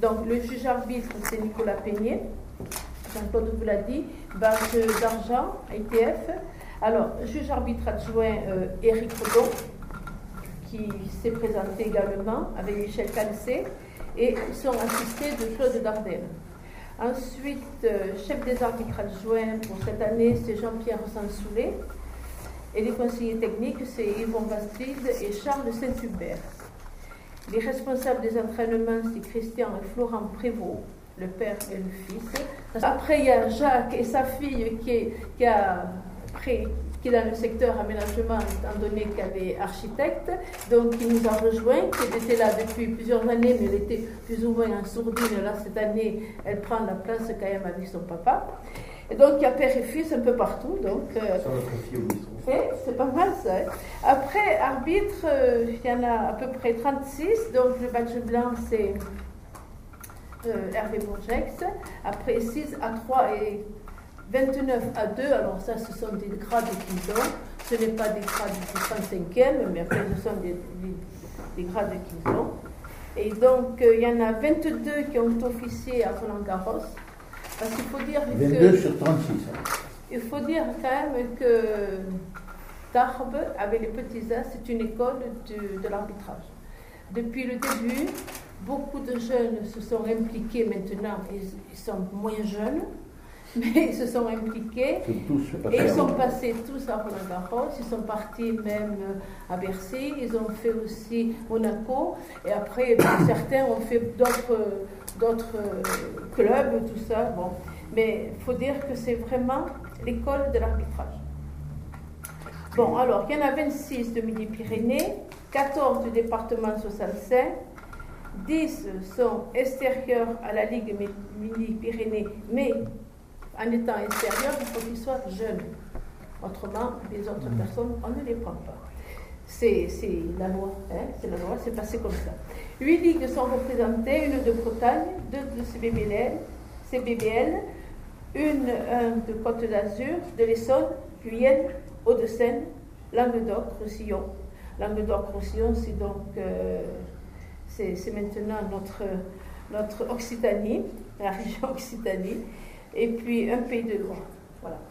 Donc le juge arbitre, c'est Nicolas Peignet. Jean-Claude vous l'a dit, base d'argent, ITF. Alors, juge arbitre adjoint Éric Redon, qui s'est présenté également avec Michel Calcé, et ils sont assistés de Claude Dardenne. Ensuite, chef des arbitres adjoints pour cette année, c'est Jean-Pierre Sansoulet. Et les conseillers techniques, c'est Yvon Bastide et Charles Saint-Hubert. Les responsables des entraînements, c'est Christian et Florent Prévost, le père et le fils. Après, il y a Jacques et sa fille qui est dans le secteur aménagement, étant donné qu'elle est architecte. Donc, il nous a rejoint, qui était là depuis plusieurs années, mais elle était plus ou moins en sourdine. Là, cette année, elle prend la place quand même avec son papa. Et donc, il y a père et fils un peu partout. Donc, c'est pas mal ça. Hein. Après, arbitre, il y en a à peu près 36. Donc, le badge blanc, c'est Hervé Bourgex. Après, 6 à 3 et 29 à 2. Alors, ça, ce sont des grades qu'ils ont. Ce n'est pas des grades du 35e, mais après, ce sont des grades qu'ils ont. Et donc, il y en a 22 qui ont officié à Roland-Garros. Parce qu'il faut dire 22 sur 36. Il faut dire quand même que Tarbes, avec les petits As, c'est une école de l'arbitrage. Depuis le début, beaucoup de jeunes se sont impliqués maintenant, ils sont moins jeunes, mais ils se sont impliqués et ils sont passés tous à Roland-Garros, ils sont partis même à Bercy, ils ont fait aussi Monaco, et après certains ont fait d'autres clubs, tout ça. Bon. Mais il faut dire que c'est vraiment l'école de l'arbitrage. Bon, alors, il y en a 26 de Midi-Pyrénées, 14 du département Sosalcin, 10 sont extérieurs à la Ligue Midi-Pyrénées, mais en étant extérieurs, il faut qu'ils soient jeunes. Autrement, les autres personnes, on ne les prend pas. C'est la loi, hein, c'est la loi, c'est passé comme ça. 8 ligues sont représentées, une de Bretagne, 2 de CBBL, une de Côte d'Azur, de l'Essonne, Guyenne, Hauts-de-Seine, Languedoc-Roussillon. Languedoc-Roussillon, c'est donc c'est maintenant notre Occitanie, la région Occitanie, et puis un pays de Loire. Voilà.